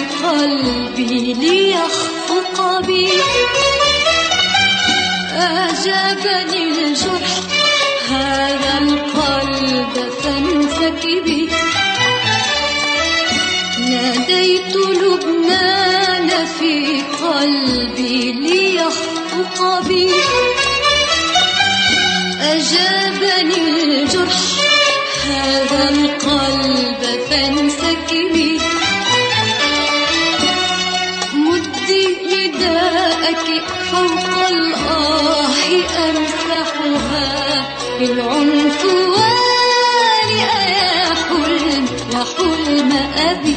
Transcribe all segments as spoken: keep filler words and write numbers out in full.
قلبي ليخفق بي، أجابني الجرح هذا القلب فانسكبي. ناديت لبنان في قلبي ليخفق بي، أجابني الجرح هذا القلب فانسكبي. مدي نداءك فوق الآه أمسحها بالعنفوان، يا حلم يا حلم أبي.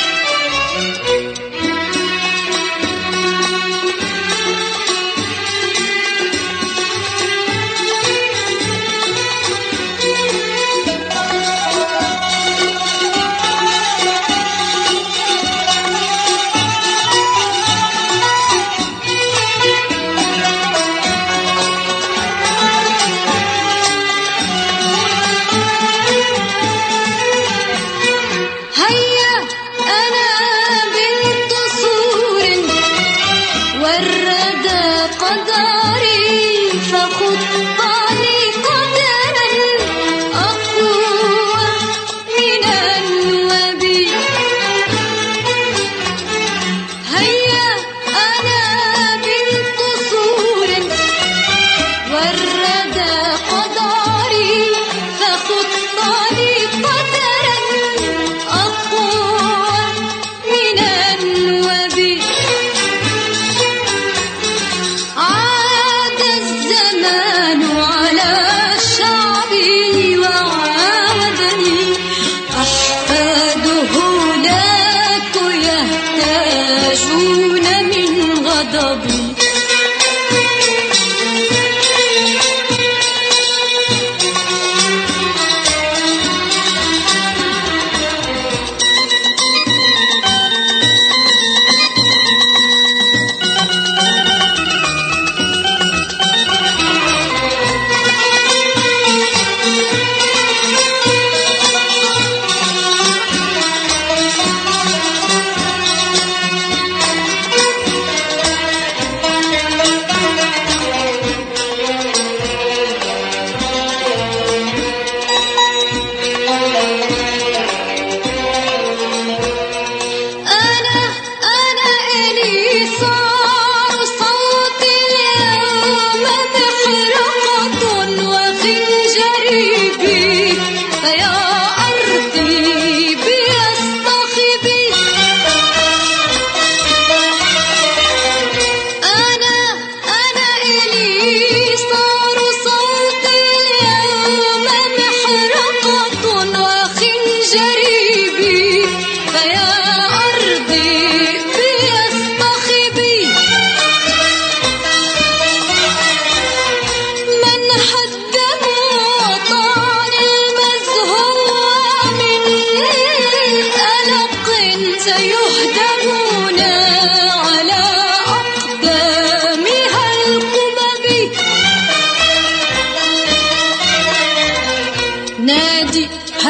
نادي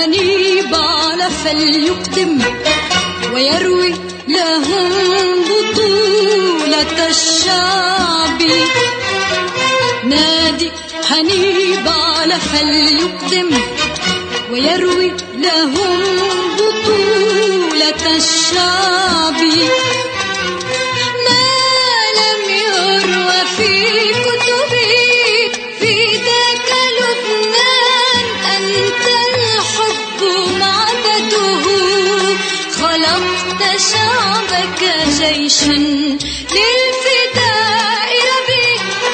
هنيبال فليقدم ويروي لهم بطولة الشعب. نادي هنيبال فليقدم ويروي لهم بطولة الشعب. ما لم يروى في كتبي في ذاك لبنان أنت الحب معبده. خلقت شعبك جيشا للفداء ربي.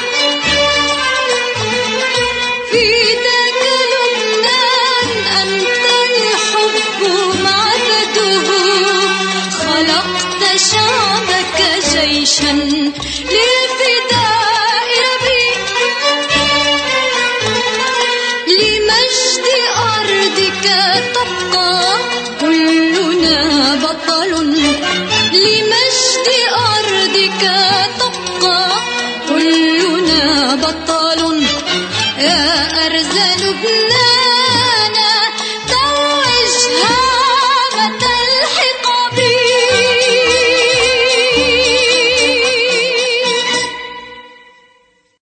في ذاك لبنان أنت الحب معبده. خلقت شعبك جيشا للفداء ربي. لمجد أرضك تبقى كلنا بطل